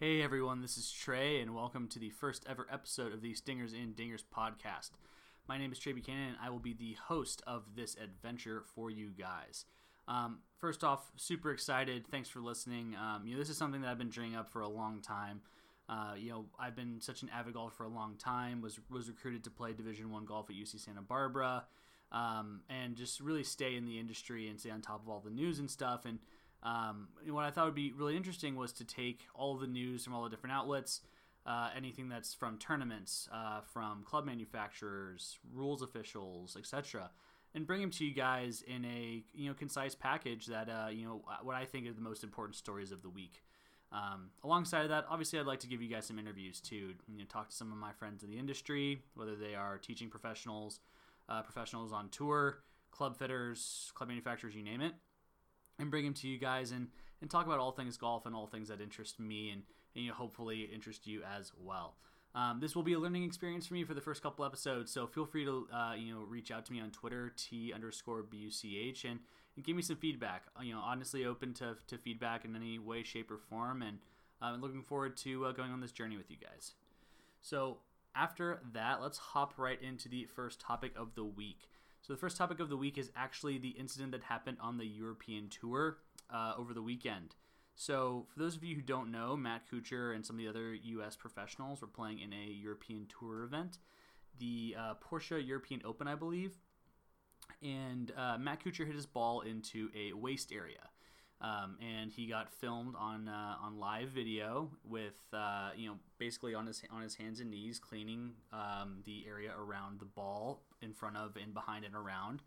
Hey everyone, this is Trey, and welcome to the first ever episode of the Stingers and Dingers podcast. My name is Trey Buchanan, and I will be the host of this adventure for you guys. First off, super excited. Thanks for listening. This is something that I've been dreaming up for a long time. I've been such an avid golfer for a long time. Was recruited to play Division I golf at UC Santa Barbara, and just really stay in the industry and stay on top of all the news and stuff. And what I thought would be really interesting was to take all of the news from all the different outlets, anything that's from tournaments, from club manufacturers, rules officials, etc., and bring them to you guys in a concise package that what I think are the most important stories of the week. Alongside of that, obviously, I'd like to give you guys some interviews too. Talk to some of my friends in the industry, whether they are teaching professionals, professionals on tour, club fitters, club manufacturers, you name it. And bring them to you guys and talk about all things golf and all things that interest me and hopefully interest you as well. This will be a learning experience for me for the first couple episodes, so feel free to reach out to me on Twitter, T_BUCH, and give me some feedback. Honestly open to feedback in any way, shape, or form, and I'm looking forward to going on this journey with you guys. So after that, let's hop right into the first topic of the week. So the first topic of the week is actually the incident that happened on the European Tour over the weekend. So for those of you who don't know, Matt Kuchar and some of the other U.S. professionals were playing in a European Tour event, the Porsche European Open, I believe. And Matt Kuchar hit his ball into a waste area. And he got filmed on live video with basically on his hands and knees cleaning the area around the ball, in front of and behind and around,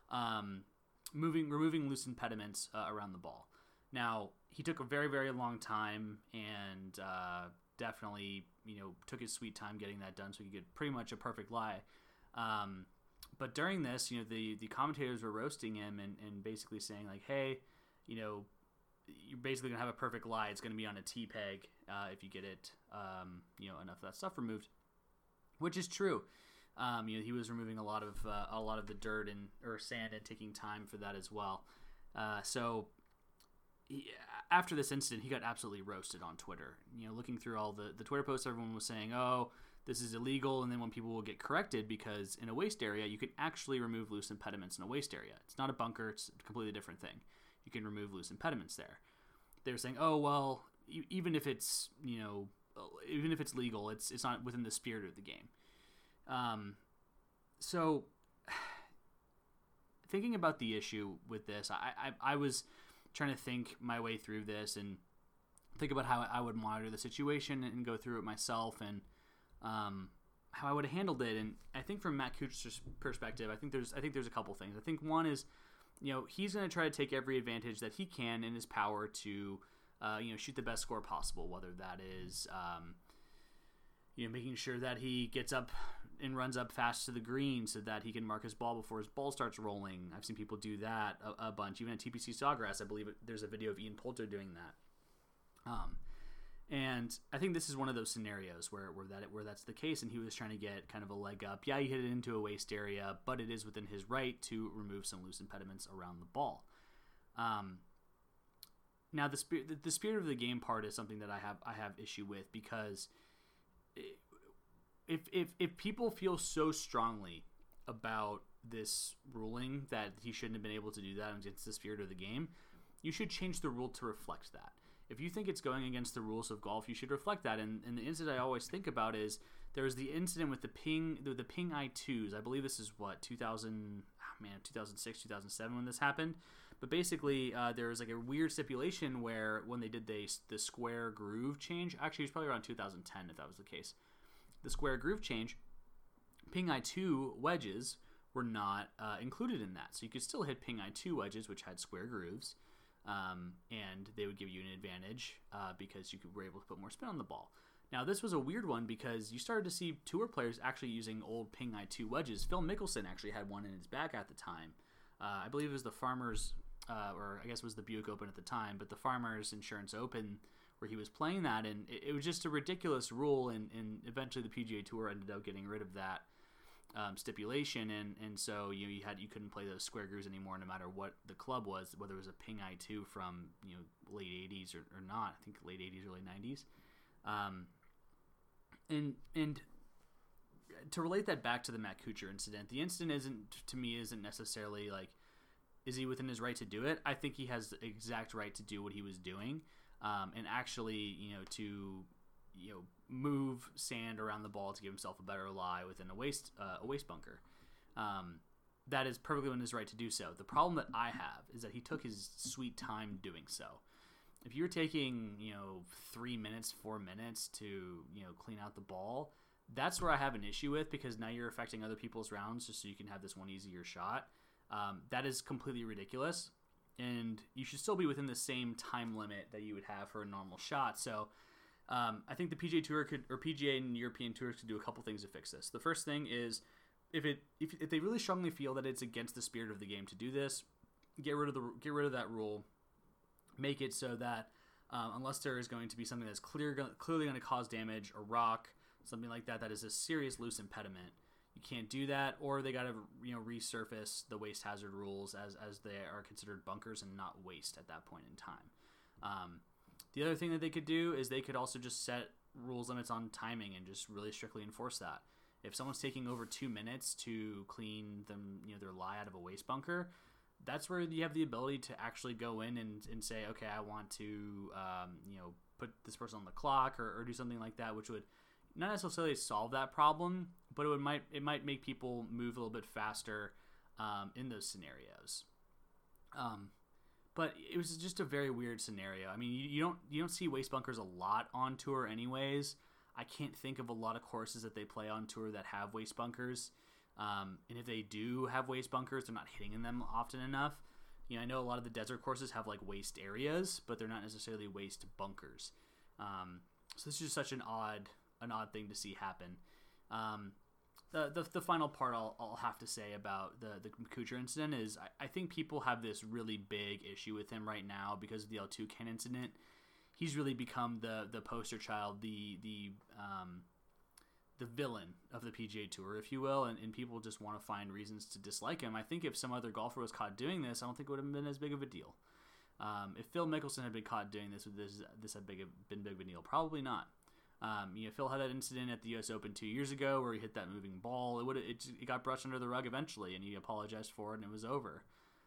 removing loose impediments around the ball. Now he took a very, very long time and definitely took his sweet time getting that done, so he could get pretty much a perfect lie. But during this, the commentators were roasting him and basically saying like, hey, you're basically going to have a perfect lie. It's going to be on a T-peg if you get it, enough of that stuff removed, which is true. He was removing a lot of the dirt or sand and taking time for that as well. After this incident, he got absolutely roasted on Twitter. Looking through all the Twitter posts, everyone was saying, oh, this is illegal. And then when people will get corrected, because in a waste area, you can actually remove loose impediments in a waste area. It's not a bunker. It's a completely different thing. You can remove loose impediments there. They were saying, oh, well, even if it's legal, it's not within the spirit of the game. So thinking about the issue with this, I was trying to think my way through this and think about how I would monitor the situation and go through it myself and how I would have handled it. And I think from Matt Kuchar's perspective, I think there's a couple things. I think one is, he's going to try to take every advantage that he can in his power to, shoot the best score possible, whether that is, making sure that he gets up and runs up fast to the green so that he can mark his ball before his ball starts rolling. I've seen people do that a bunch. Even at TPC Sawgrass, I believe there's a video of Ian Poulter doing that. And I think this is one of those scenarios where that's the case, and he was trying to get kind of a leg up. Yeah, he hit it into a waste area, but it is within his right to remove some loose impediments around the ball. Now, the spirit of the game part is something that I have issue with, because if people feel so strongly about this ruling that he shouldn't have been able to do that against the spirit of the game, you should change the rule to reflect that. If you think it's going against the rules of golf, you should reflect that. And the incident I always think about is there was the incident with the Ping I2s. I believe this is 2006, 2007 when this happened. But basically, there was like a weird stipulation where when they did the square groove change, actually it was probably around 2010 if that was the case. The square groove change, Ping I2 wedges were not included in that. So you could still hit Ping I2 wedges, which had square grooves, and they would give you an advantage because you were able to put more spin on the ball. Now, this was a weird one because you started to see tour players actually using old Ping I2 wedges. Phil Mickelson actually had one in his bag at the time. I believe it was the Farmers, or I guess it was the Buick Open at the time, but the Farmers Insurance Open where he was playing that, and it was just a ridiculous rule, and eventually the PGA Tour ended up getting rid of that stipulation, and so you couldn't play those square grooves anymore, no matter what the club was, whether it was a Ping I2 from late 80s or not. I think late 80s, early 90s. And to relate that back to the Matt Kuchar incident, the incident isn't necessarily like, is he within his right to do it? I think he has the exact right to do what he was doing, and actually, to move sand around the ball to give himself a better lie within a waste bunker. That is perfectly within his right to do so. The problem that I have is that he took his sweet time doing so. If you're taking 3 minutes, 4 minutes to clean out the ball, that's where I have an issue with, because now you're affecting other people's rounds just so you can have this one easier shot. That is completely ridiculous, and you should still be within the same time limit that you would have for a normal shot. So I think the PGA Tour PGA and European Tours could do a couple things to fix this. The first thing is, if they really strongly feel that it's against the spirit of the game to do this, get rid of that rule. Make it so that unless there is going to be something that's clearly going to cause damage, a rock, something like that is a serious loose impediment, you can't do that. Or they got to resurface the waste hazard rules as they are considered bunkers and not waste at that point in time. The other thing that they could do is they could also just set rules limits on timing and just really strictly enforce that. If someone's taking over 2 minutes to clean them, their lie out of a waste bunker, that's where you have the ability to actually go in and say, okay, I want to, put this person on the clock or do something like that, which would not necessarily solve that problem, but it might make people move a little bit faster in those scenarios. But it was just a very weird scenario. I mean, you don't see waste bunkers a lot on tour anyways. I can't think of a lot of courses that they play on tour that have waste bunkers. And if they do have waste bunkers, they're not hitting them often enough. I know a lot of the desert courses have like waste areas, but they're not necessarily waste bunkers. So this is just such an odd thing to see happen. The final part I'll have to say about the Kuchar incident is I think people have this really big issue with him right now because of the L2 incident. He's really become the poster child, the villain of the PGA Tour, if you will, and people just want to find reasons to dislike him. I think if some other golfer was caught doing this, I don't think it would have been as big of a deal. If Phil Mickelson had been caught doing this, would this have been big of a deal? Probably not. Phil had that incident at the U.S. Open 2 years ago where he hit that moving ball. It got brushed under the rug eventually, and he apologized for it, and it was over.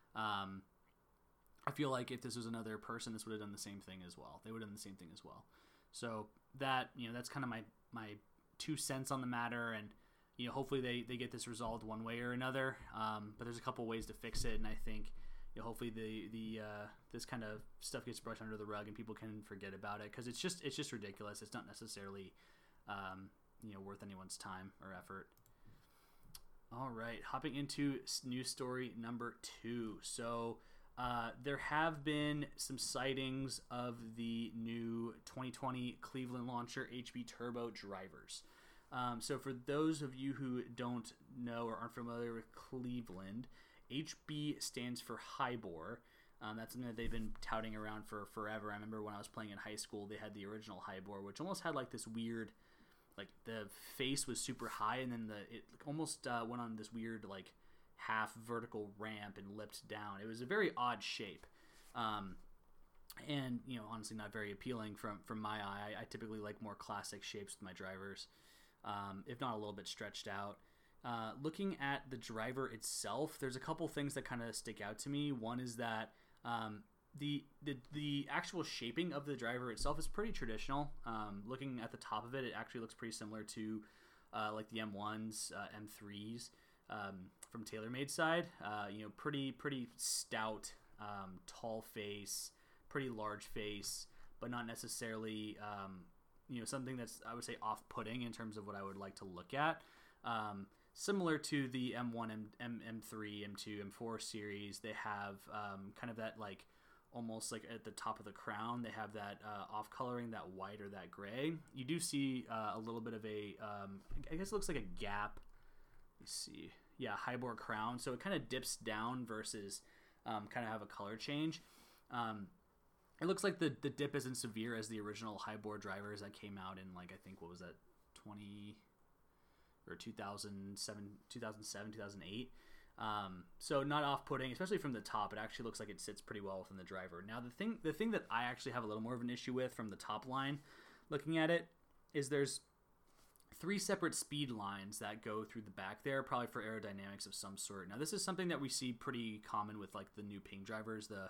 I feel like if this was another person, this would have done the same thing as well. They would have done the same thing as well. So that's kind of my 2 cents on the matter, and hopefully they get this resolved one way or another. But there's a couple ways to fix it, and I think hopefully the this kind of stuff gets brushed under the rug and people can forget about it, because it's just ridiculous. It's not necessarily worth anyone's time or effort. All right, hopping into news story number 2. So there have been some sightings of the new 2020 Cleveland Launcher HB Turbo drivers. So for those of you who don't know or aren't familiar with Cleveland, HB stands for high bore. That's something that they've been touting around for forever. I remember when I was playing in high school, they had the original high bore, which almost had like this weird, like the face was super high, and then it almost went on this weird like half vertical ramp and lipped down. It was a very odd shape, and honestly not very appealing from my eye. I typically like more classic shapes with my drivers, if not a little bit stretched out. Looking at the driver itself, there's a couple things that kind of stick out to me. One is that the actual shaping of the driver itself is pretty traditional. Looking at the top of it, it actually looks pretty similar to like the M1s, M3s from TaylorMade side. Pretty stout, tall face, pretty large face, but not necessarily something that's, I would say, off-putting in terms of what I would like to look at. Similar to the M1, M3, M2, M4 series, they have kind of that like almost like at the top of the crown, they have that off-coloring, that white or that gray. You do see a little bit of a, I guess it looks like a gap. Let's see. Yeah, high bore crown. So it kind of dips down versus kind of have a color change. It looks like the dip isn't severe as the original high bore drivers that came out in like, I think, what was that, 2007, 2008. So not off-putting, especially from the top. It actually looks like it sits pretty well within the driver. Now the thing that I actually have a little more of an issue with from the top line, looking at it, is there's 3 separate speed lines that go through the back there, probably for aerodynamics of some sort. Now, this is something that we see pretty common with like the new Ping drivers, the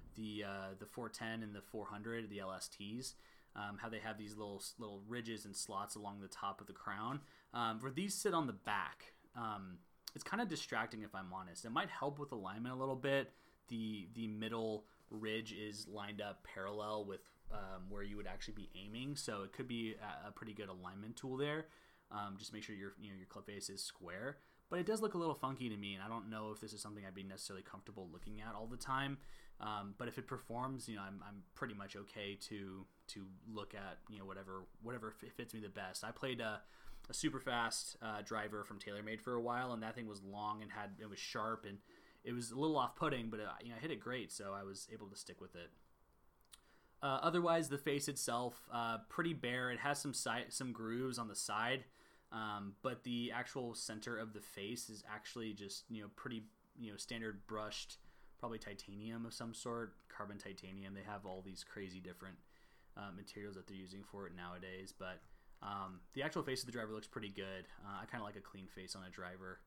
410 and the 400, the LSTs. How they have these little ridges and slots along the top of the crown. Where these sit on the back, it's kind of distracting if I'm honest. It might help with alignment a little bit. The middle ridge is lined up parallel with where you would actually be aiming, so it could be a pretty good alignment tool there. Just make sure your club face is square. But it does look a little funky to me, and I don't know if this is something I'd be necessarily comfortable looking at all the time. But if it performs, I'm pretty much okay to look at whatever fits me the best. I played a super fast driver from TaylorMade for a while, and that thing was long and it was sharp, and it was a little off-putting, but I hit it great, so I was able to stick with it. Otherwise, the face itself, pretty bare. It has some grooves on the side, but the actual center of the face is actually just pretty standard brushed, probably titanium of some sort, carbon titanium. They have all these crazy different materials that they're using for it nowadays, but the actual face of the driver looks pretty good. I kind of like a clean face on a driver.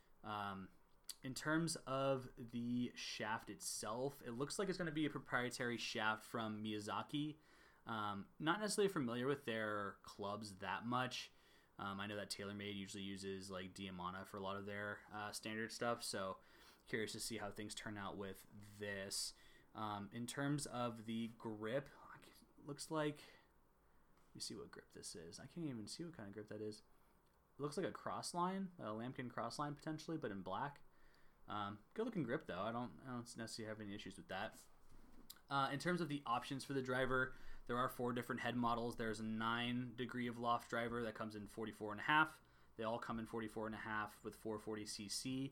In terms of the shaft itself, it looks like it's going to be a proprietary shaft from Miyazaki. Not necessarily familiar with their clubs that much. I know that TaylorMade usually uses like Diamana for a lot of their standard stuff, so curious to see how things turn out with this. In terms of the grip, looks like, let me see what grip this is. I can't even see what kind of grip that is. It looks like a crossline, a lambkin crossline potentially, but in black. Good looking grip though. I don't necessarily have any issues with that. In terms of the options for the driver, there are 4 different head models. There's a 9 degree of loft driver that comes in 44.5. They all come in 44.5 with 440cc.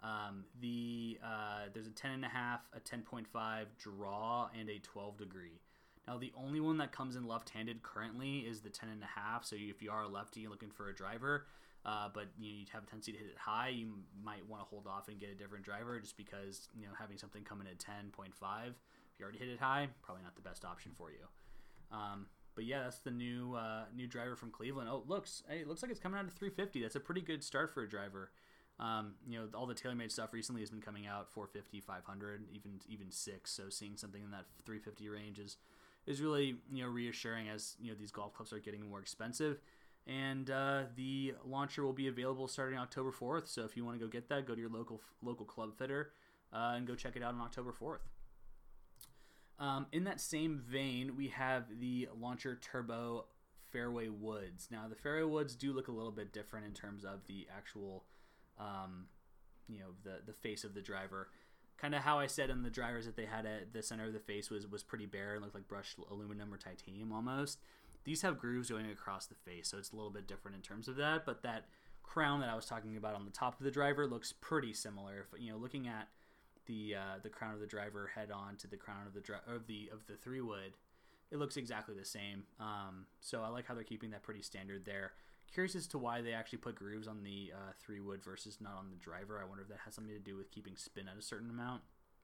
There's a 10.5, a 10.5 draw, and a 12 degree. Now, the only one that comes in left-handed currently is the 10.5. So if you are a lefty looking for a driver, but you'd have a tendency to hit it high, you might want to hold off and get a different driver, just because having something come in at 10.5, if you already hit it high, probably not the best option for you. But yeah, that's the new driver from Cleveland. Oh, it looks like it's coming out at 350. That's a pretty good start for a driver. All the TaylorMade stuff recently has been coming out 450, 500, even 6. So seeing something in that 350 range is really reassuring, as these golf clubs are getting more expensive. And the launcher will be available starting October 4th. So if you want to go get that, go to your local club fitter and go check it out on October 4th. In that same vein, we have the Launcher Turbo Fairway Woods. Now, the Fairway Woods do look a little bit different in terms of the actual, the face of the driver. Kind of how I said in the drivers that they had at the center of the face was pretty bare and looked like brushed aluminum or titanium almost. These have grooves going across the face, so it's a little bit different in terms of that. But that crown that I was talking about on the top of the driver looks pretty similar. If, looking at the crown of the driver head on to the crown of the 3-wood, it looks exactly the same. So I like how they're keeping that pretty standard there. Curious as to why they actually put grooves on the 3-wood versus not on the driver. I wonder if that has something to do with keeping spin at a certain amount.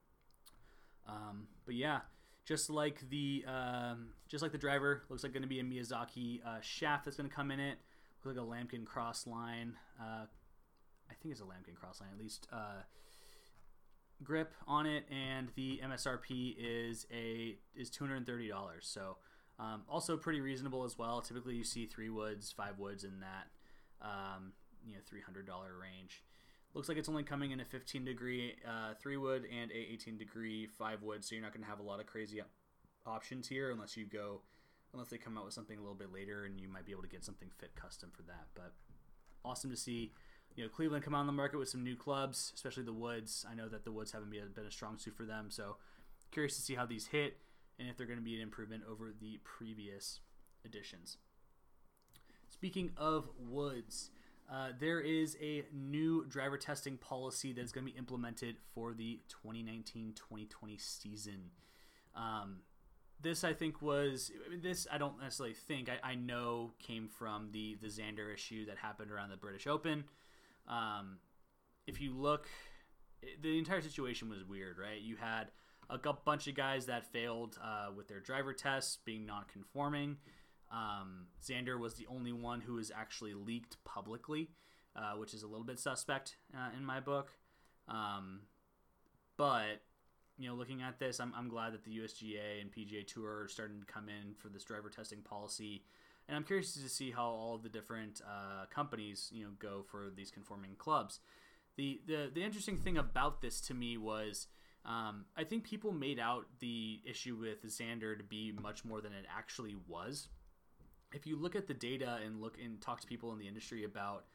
But yeah, just like the driver, looks like going to be a Miyazaki shaft that's going to come in it. Looks like a lambkin cross line. I think it's a lambkin cross line at least. Grip on it, and the MSRP is $230. So also pretty reasonable as well. Typically you see 3 woods, 5 woods in that $300 range. Looks like it's only coming in a 15 degree 3 wood and a 18 degree 5 wood, so you're not going to have a lot of crazy options here unless they come out with something a little bit later, and you might be able to get something fit custom for that. But awesome to see Cleveland come on the market with some new clubs, especially the woods. I know that the woods haven't been a strong suit for them, so curious to see how these hit and if they're going to be an improvement over the previous editions. Speaking of woods, there is a new driver testing policy that is going to be implemented for the 2019-2020 season. This I don't necessarily think, I know came from the Xander issue that happened around the British Open. If you look, the entire situation was weird, right? You had a bunch of guys that failed with their driver tests being non-conforming. Xander was the only one who was actually leaked publicly, which is a little bit suspect in my book. But looking at this, I'm glad that the USGA and PGA Tour are starting to come in for this driver testing policy, and I'm curious to see how all of the different companies go for these conforming clubs. The interesting thing about this to me was I think people made out the issue with Xander to be much more than it actually was. If you look at the data and look and talk to people in the industry about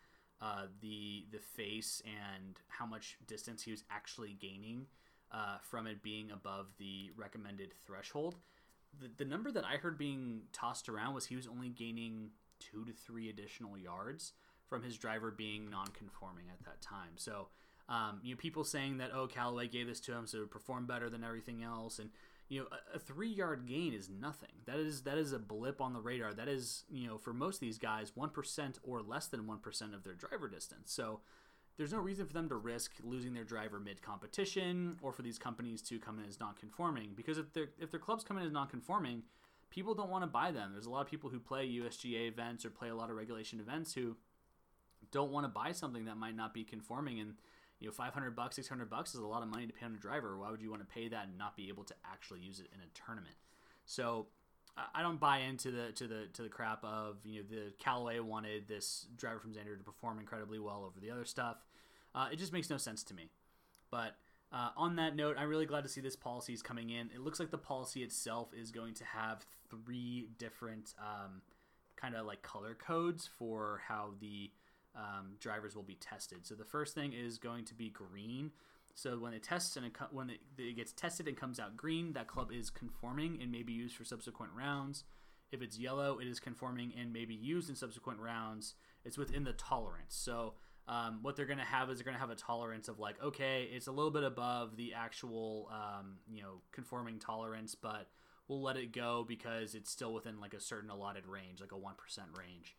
the face and how much distance he was actually gaining from it being above the recommended threshold, the number that I heard being tossed around was he was only gaining 2 to 3 additional yards from his driver being non-conforming at that time. So people saying that, Callaway gave this to him so it would perform better than everything else, and a 3-yard gain is nothing. That is a blip on the radar. That is, for most of these guys, 1% or less than 1% of their driver distance. So there's no reason for them to risk losing their driver mid-competition, or for these companies to come in as non-conforming. Because if their clubs come in as non-conforming, people don't want to buy them. There's a lot of people who play USGA events or play a lot of regulation events who don't want to buy something that might not be conforming, and $500, $600 is a lot of money to pay on a driver. Why would you want to pay that and not be able to actually use it in a tournament? So I don't buy into the crap of the Callaway wanted this driver from Xander to perform incredibly well over the other stuff. It just makes no sense to me. But on that note, I'm really glad to see this policy is coming in. It looks like the policy itself is going to have 3 different kind of like color codes for how the drivers will be tested. So the first thing is going to be green. So when it tests and when it gets tested and comes out green, that club is conforming and may be used for subsequent rounds. If it's yellow, it is conforming and may be used in subsequent rounds. It's within the tolerance. So what they're going to have is they're going to have a tolerance of like, okay, it's a little bit above the actual conforming tolerance, but we'll let it go because it's still within like a certain allotted range, like a 1% range.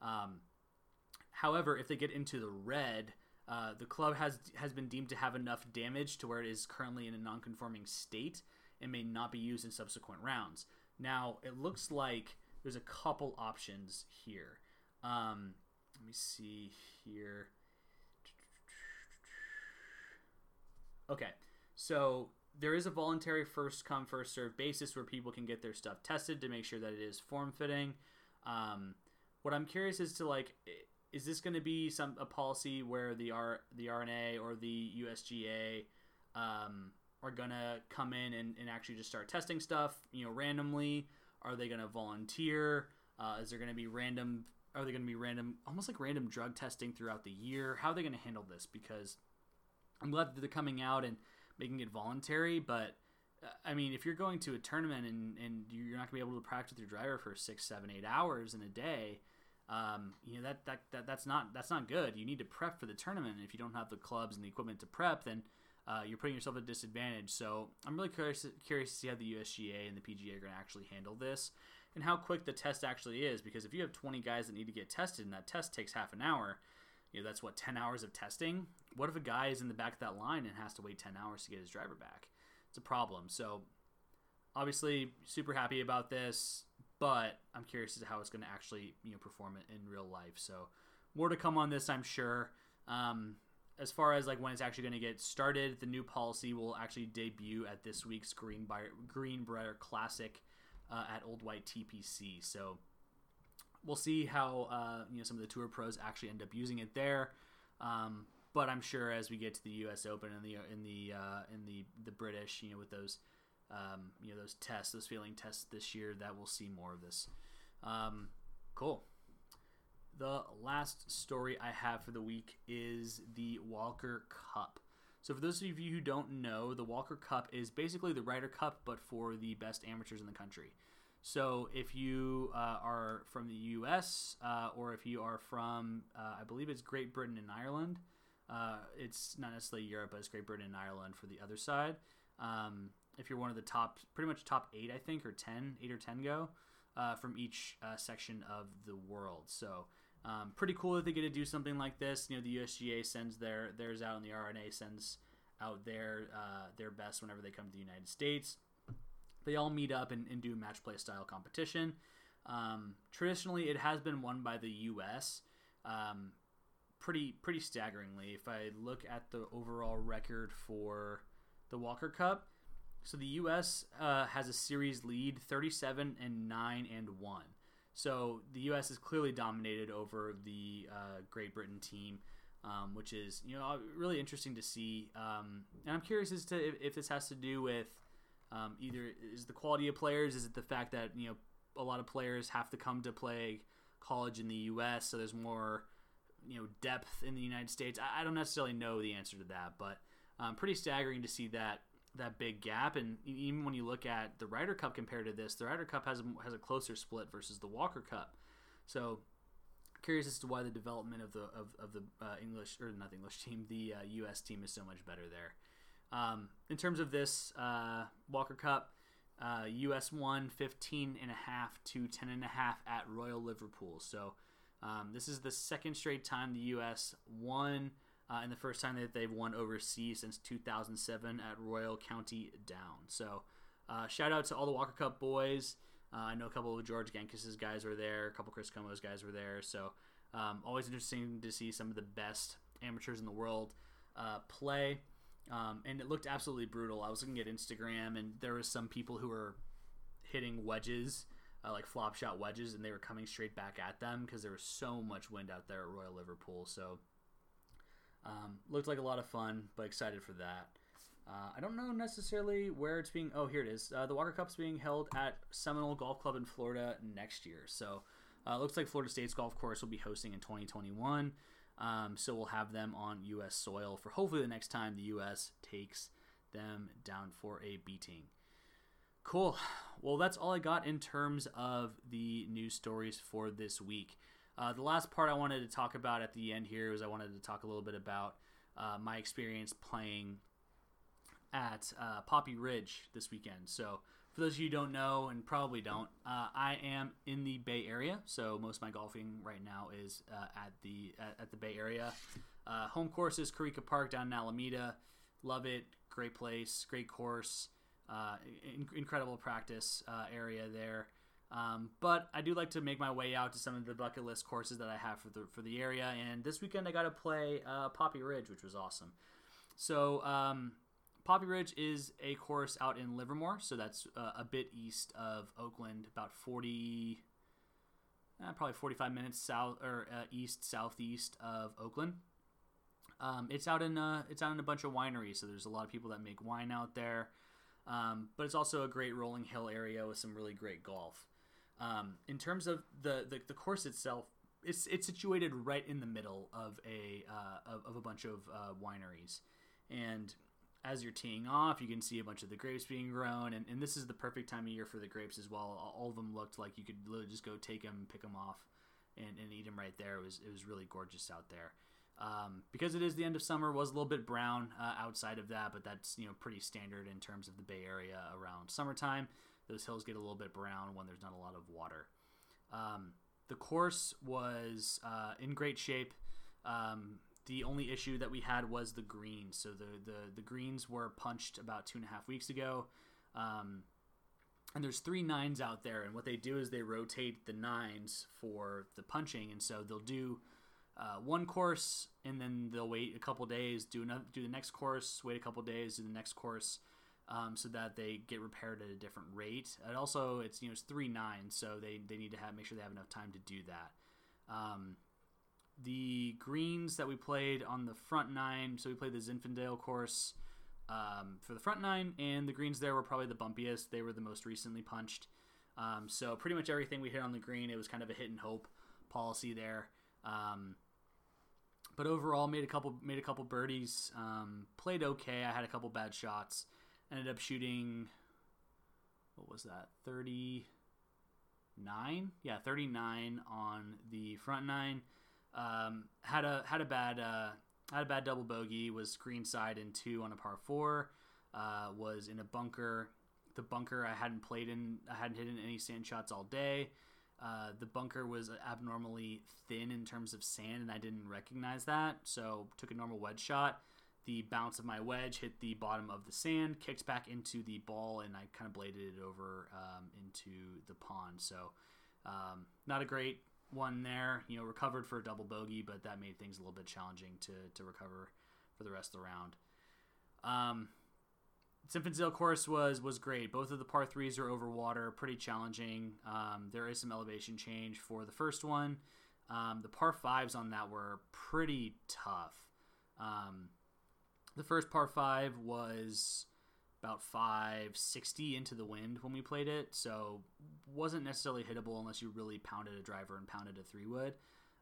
However, if they get into the red, the club has been deemed to have enough damage to where it is currently in a non-conforming state and may not be used in subsequent rounds. Now, it looks like there's a couple options here. Let me see here. Okay, so there is a voluntary first come, first serve basis where people can get their stuff tested to make sure that it is form-fitting. What I'm curious is to like, is this going to be a policy where the RNA or the USGA are going to come in and actually just start testing stuff, randomly? Are they going to volunteer? Is there going to be random? Are they going to be random, almost like random drug testing throughout the year? How are they going to handle this? Because I'm glad that they're coming out and making it voluntary, but I mean, if you're going to a tournament and you're not going to be able to practice with your driver for 6, 7, 8 hours in a day, that's not good. You need to prep for the tournament. And if you don't have the clubs and the equipment to prep, then you're putting yourself at a disadvantage. So I'm really curious to see how the USGA and the PGA are going to actually handle this and how quick the test actually is. Because if you have 20 guys that need to get tested and that test takes half an hour, that's 10 hours of testing. What if a guy is in the back of that line and has to wait 10 hours to get his driver back? It's a problem. So obviously super happy about this, but I'm curious as to how it's going to actually perform it in real life. So more to come on this, I'm sure. As far as like when it's actually going to get started, the new policy will actually debut at this week's Greenbrier Classic at Old White TPC. So we'll see how some of the tour pros actually end up using it there. But I'm sure as we get to the U.S. Open and the British, with those those tests, those feeling tests this year, that we'll see more of this. Cool. The last story I have for the week is the Walker Cup. So for those of you who don't know, the Walker Cup is basically the Ryder Cup, but for the best amateurs in the country. So if you are from the U.S. Or if you are from, I believe it's Great Britain and Ireland. It's not necessarily Europe, but it's Great Britain and Ireland for the other side. If you're one of the pretty much top 8, I think, or 8 or 10 go from each section of the world. So pretty cool that they get to do something like this. The USGA sends theirs out, and the RNA sends out their best whenever they come to the United States. They all meet up and do match play style competition. Traditionally, it has been won by the U.S. Pretty staggeringly. If I look at the overall record for the Walker Cup, so the U.S. Has a series lead, 37-9-1. So the U.S. is clearly dominated over the Great Britain team, which is really interesting to see. And I'm curious as to if this has to do with either is the quality of players, is it the fact that a lot of players have to come to play college in the U.S., so there's more depth in the United States. I don't necessarily know the answer to that, but pretty staggering to see that big gap. And even when you look at the Ryder Cup compared to this, the Ryder Cup has a closer split versus the Walker Cup. So curious as to why the development of the English, or not the English team, the U.S. team is so much better there. In terms of this Walker Cup, U.S. won 15.5 to 10.5 at Royal Liverpool. So this is the second straight time the U.S. won, and the first time that they've won overseas since 2007 at Royal County Down. So shout out to all the Walker Cup boys. I know a couple of George Gankis' guys were there, a couple of Chris Como's guys were there. So always interesting to see some of the best amateurs in the world play. And it looked absolutely brutal. I was looking at Instagram, and there was some people who were hitting wedges, like flop shot wedges, and they were coming straight back at them because there was so much wind out there at Royal Liverpool. So looked like a lot of fun, but excited for that. I don't know necessarily where it's being. Oh, here it is. The Walker Cup's being held at Seminole Golf Club in Florida next year. So looks like Florida State's golf course will be hosting in 2021. So we'll have them on U.S. soil for hopefully the next time the U.S. takes them down for a beating. Cool. Well, that's all I got in terms of the news stories for this week. The last part I wanted to talk about at the end here was I wanted to talk a little bit about my experience playing at Poppy Ridge this weekend. So for those of you who don't know, and probably don't, I am in the Bay Area, so most of my golfing right now is at the Bay Area. Home course is Carica Park down in Alameda. Love it. Great place. Great course. Incredible practice area there. But I do like to make my way out to some of the bucket list courses that I have for the area. And this weekend I got to play Poppy Ridge, which was awesome. So Poppy Ridge is a course out in Livermore, so that's a bit east of Oakland, about probably 45 minutes south or southeast of Oakland. It's out in a bunch of wineries, so there's a lot of people that make wine out there. But it's also a great rolling hill area with some really great golf. In terms of the course itself, it's situated right in the middle of a bunch of wineries, and as you're teeing off, you can see a bunch of the grapes being grown, and this is the perfect time of year for the grapes as well. All of them looked like you could literally just go take them, pick them off, and eat them right there. It was really gorgeous out there. Because it is the end of summer, was a little bit brown outside of that, but that's pretty standard in terms of the Bay Area around summertime. Those hills get a little bit brown when there's not a lot of water. The course was in great shape. The only issue that we had was the greens. So the greens were punched about 2.5 weeks ago. And there's 3 9s out there, and what they do is they rotate the 9s for the punching, and so they'll do one course, and then they'll wait a couple days, do the next course, wait a couple days, do the next course, so that they get repaired at a different rate. And also, it's 3 9s, so they need to make sure they have enough time to do that. The greens that we played on the front 9, so we played the Zinfandel course for the front 9, and the greens there were probably the bumpiest. They were the most recently punched. So pretty much everything we hit on the green, it was kind of a hit and hope policy there. But overall, made a couple birdies. Played okay. I had a couple bad shots. Ended up shooting, what was that? 39. Yeah, 39 on the front 9. Had a bad double bogey. Was greenside in 2 on a par 4. Was in a bunker. The bunker I hadn't hit any sand shots all day. The bunker was abnormally thin in terms of sand, and I didn't recognize that, so took a normal wedge shot. The bounce of my wedge hit the bottom of the sand, kicked back into the ball, and I kind of bladed it over into the pond. So Not a great one there. Recovered for a double bogey, but that made things a little bit challenging to recover for the rest of the round. Sinfonsdale course was great. Both of the par 3s are over water, pretty challenging. There is some elevation change for the first one. The par 5s on that were pretty tough. The first par 5 was about 560 into the wind when we played it, so wasn't necessarily hittable unless you really pounded a driver and pounded a 3-wood.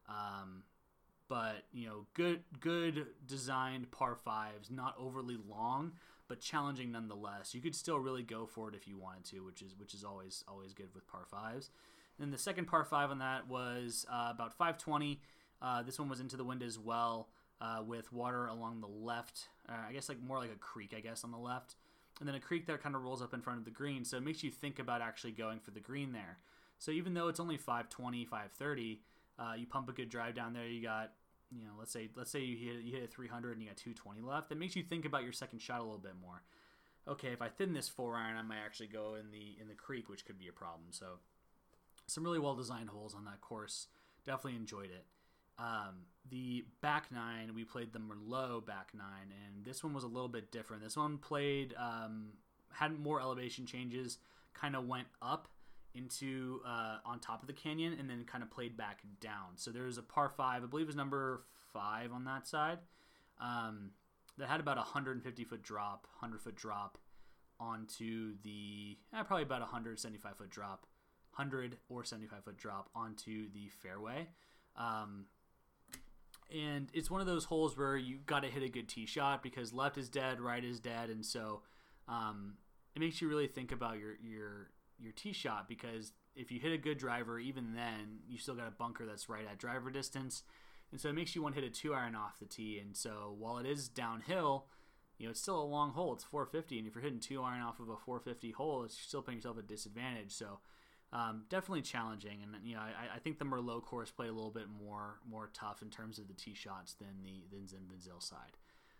But good designed par 5s, not overly long, but challenging nonetheless. You could still really go for it if you wanted to, which is always good with par 5s. And the second par 5 on that was about 520. This one was into the wind as well, with water along the left. I guess more like a creek, on the left. And then a creek that kind of rolls up in front of the green, so it makes you think about actually going for the green there. So even though it's only 520, 530, you pump a good drive down there, you got, let's say you hit a 300 and you got 220 left. That makes you think about your second shot a little bit more. Okay, if I thin this 4-iron, I might actually go in the creek, which could be a problem. So some really well-designed holes on that course. Definitely enjoyed it. The back 9, we played the Merlot back 9, and this one was a little bit different. This one played, had more elevation changes, kind of went up into on top of the canyon, and then kind of played back down. So there's a par 5, I believe it was number 5 on that side, that had about a 150-foot drop, 100-foot drop onto the, probably about 175-foot drop, 100 or 75-foot drop onto the fairway. And it's one of those holes where you got to hit a good tee shot because left is dead, right is dead, and so it makes you really think about your tee shot, because if you hit a good driver, even then you still got a bunker that's right at driver distance, and so it makes you want to hit a 2-iron off the tee. And so while it is downhill, it's still a long hole. It's 450, and if you're hitting 2-iron off of a 450 hole, you're still putting yourself at a disadvantage. So definitely challenging, and I think the Merlot course played a little bit more tough in terms of the tee shots than Zinfandel side.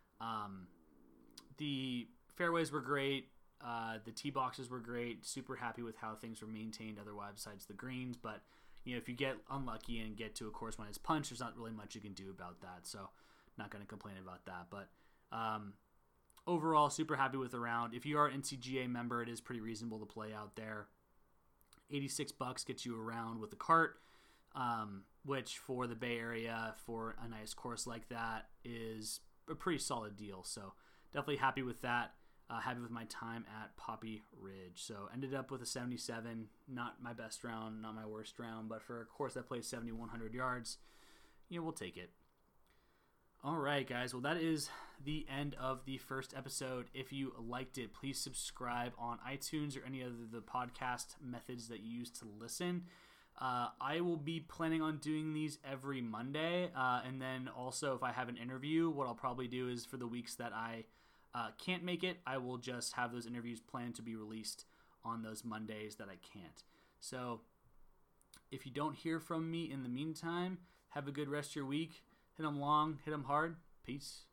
The fairways were great, the tee boxes were great. Super happy with how things were maintained otherwise besides the greens. But if you get unlucky and get to a course when it's punched, there's not really much you can do about that. So not going to complain about that. But overall, super happy with the round. If you are an NCGA member, it is pretty reasonable to play out there. $86 gets you around with the cart, which for the Bay Area, for a nice course like that, is a pretty solid deal. So definitely happy with that. Happy with my time at Poppy Ridge. So ended up with a 77. Not my best round, not my worst round, but for a course that plays 7,100 yards, we'll take it. All right, guys. Well, that is the end of the first episode. If you liked it, please subscribe on iTunes or any of the podcast methods that you use to listen. I will be planning on doing these every Monday. And then also, if I have an interview, what I'll probably do is for the weeks that I can't make it, I will just have those interviews planned to be released on those Mondays that I can't. So if you don't hear from me in the meantime, have a good rest of your week. Hit them long, hit them hard. Peace.